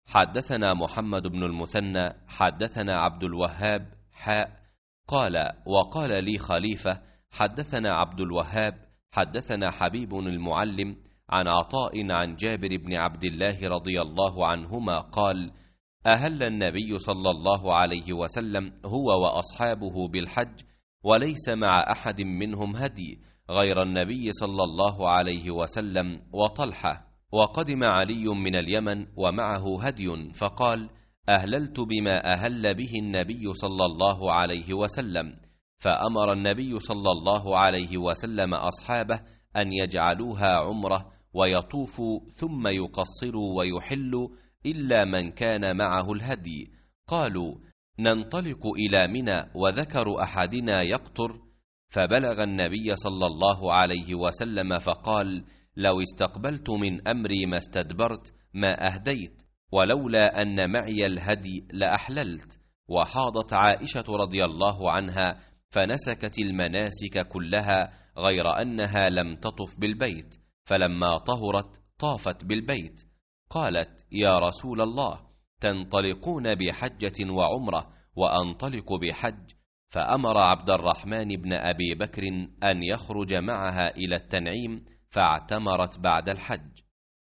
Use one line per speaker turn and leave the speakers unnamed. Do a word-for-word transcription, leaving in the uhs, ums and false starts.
حدثنا محمد بن المثنى حدثنا عبد الوهاب حاء قال وقال لي خليفة حدثنا عبد الوهاب حدثنا حبيب المعلم عن عطاء عن جابر بن عبد الله رضي الله عنهما قال أهل النبي صلى الله عليه وسلم هو وأصحابه بالحج وليس مع أحد منهم هدي غير النبي صلى الله عليه وسلم وطلحة، وقدم علي من اليمن ومعه هدي فقال أهللت بما أهل به النبي صلى الله عليه وسلم، فأمر النبي صلى الله عليه وسلم أصحابه أن يجعلوها عمرة ويطوفوا ثم يقصروا ويحلوا إلا من كان معه الهدي. قالوا ننطلق إلى منى وذكر أحدنا يقطر، فبلغ النبي صلى الله عليه وسلم فقال لو استقبلت من أمري ما استدبرت ما أهديت، ولولا أن معي الهدي لأحللت. وحاضت عائشة رضي الله عنها فنسكت المناسك كلها غير أنها لم تطف بالبيت، فلما طهرت طافت بالبيت. قالت يا رسول الله تنطلقون بحجة وعمرة وأنطلق بحج، فأمر عبد الرحمن بن أبي بكر أن يخرج معها إلى التنعيم فاعتمرت بعد الحج.